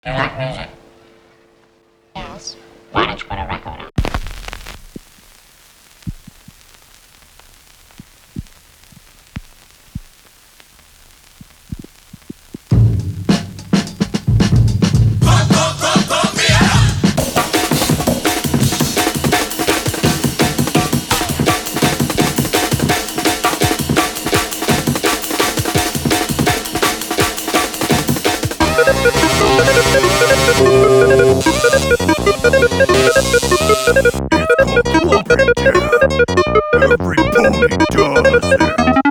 You like music? Yes. Why don't you put a record on? Every pony does it.